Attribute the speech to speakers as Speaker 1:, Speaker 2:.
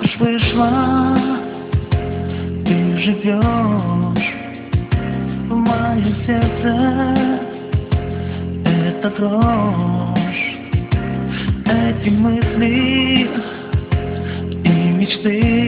Speaker 1: замуж вышла, ты живешь в моем сердце. Это дрожь, эти мысли и мечты